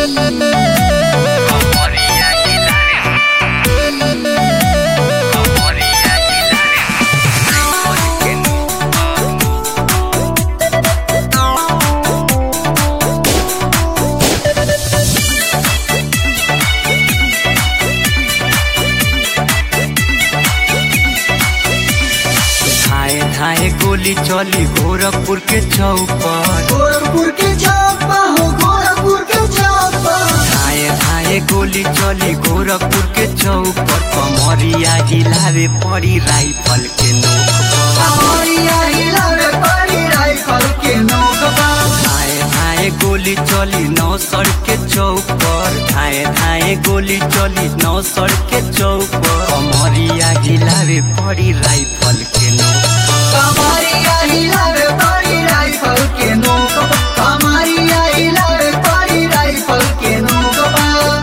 गोली चली गोरखपुर के चौपर, गोरखपुर के चौपा हो, गोरखपुर के चौपा। धाए धाए गोली चली गोरखपुर के चौपर, कमरिया हिलावे पड़ी राइफल के नोक पर। कमरिया हिलावे पड़ी राइफल के नोक पर। धाए धाए गोली चली नौसर के चौपर, धाए धाए गोली चली नौसर के चौपर, कमरिया हिलावे पड़ी राइफल के नोक पर। कमरिया हिलावे पड़ी राइफल के नोक पर। कमरिया हिलावे पड़ी राइफल के नोक पर।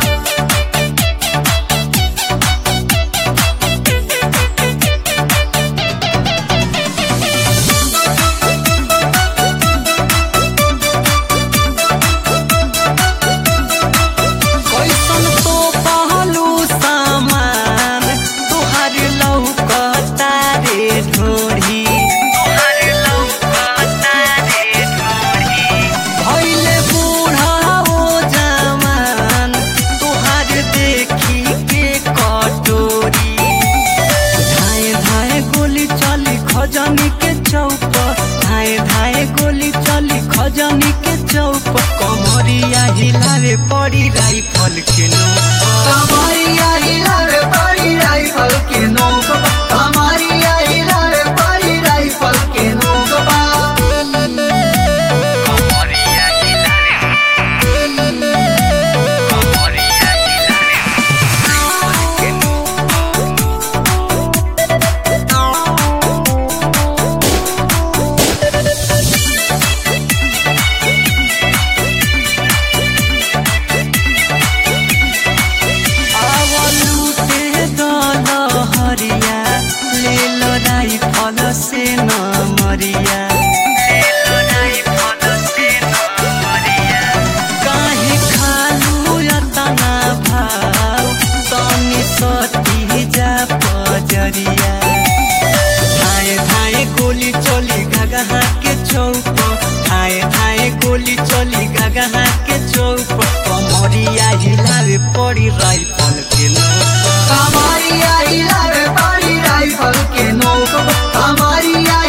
कैसन तो पहलू सामान तुहार लौकता रे ढोढ़ी, तुहार लौकता रे ढोढ़ी। भइले बूढ़ा ओ जवान तुहार देखी के कटोरी। धाए धाए गोली चली खजनी के चौप, धाए धाए गोली चली खजनी के चौप, कमरिया हिलावे पड़ी राइफल के नोक पर। कमरिया हिलावे पड़ी राइफल के नोक पर। कमरिया हिलावे पड़ी राइफल के नोक पर। कमरिया हिलावे, कमरिया हिलावे राइफल के नोक आवलू ते दलहरिया, लेल राइफल से न मरिया, लेल राइफल से न मरिया। काहे खालू यतना भाव, तनी सती जा पजरिया। धाए धाए गोली चली गगहा के चौप, धाए धाए गोली चली गगहा के चौप, कमरिया हिलावे पड़ी राइफल के नोक पर। कमरिया हिलावे पड़ी राइफल के नोक पर। कमरिया